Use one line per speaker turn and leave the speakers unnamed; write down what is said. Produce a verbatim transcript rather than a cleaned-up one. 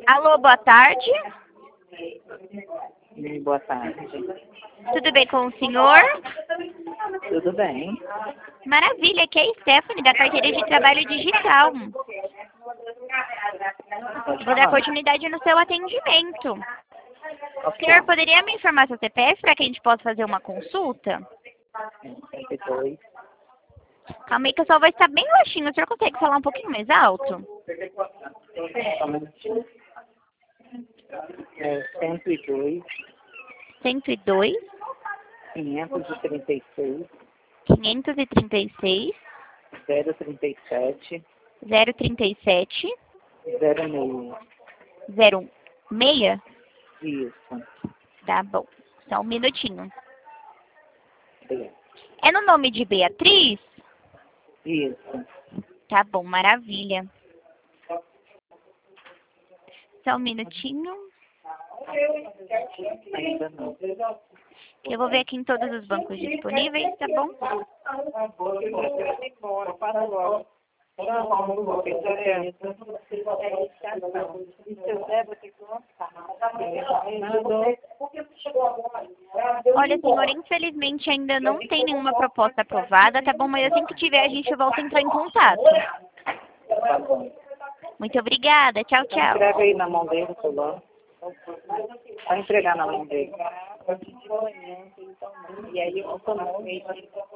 Alô, boa tarde.
Sim, boa tarde.
Tudo bem com o senhor?
Tudo bem?
Maravilha, aqui é a Stephanie, da carteira de trabalho digital.
Pode
Vou dar
falar.
continuidade no seu atendimento. O
Ok.
senhor poderia me informar seu C P F para que a gente possa fazer uma consulta?
cinquenta e dois,
Calma aí que a sua voz está bem baixinha. O senhor consegue falar um pouquinho mais alto?
só um minutinho. É, cento e dois,
cento e dois,
quinhentos e trinta e seis,
quinhentos e trinta e seis,
zero trinta e sete,
zero trinta e sete,
zero seis.
zero seis?
Isso.
Tá bom. Só um minutinho.
Obrigado.
É no nome de Beatriz?
Isso.
Tá bom, maravilha. Só um minutinho.
Ainda não.
Eu vou ver aqui em todos os bancos disponíveis, tá bom? Olha, senhor, infelizmente ainda não tem nenhuma proposta aprovada, tá bom? Mas assim que tiver, a gente volta a entrar em contato.
Tá bom.
Muito obrigada. Tchau, tchau.
Entrega aí na mão dele, por lá. Vai entregar na mão dele. E aí eu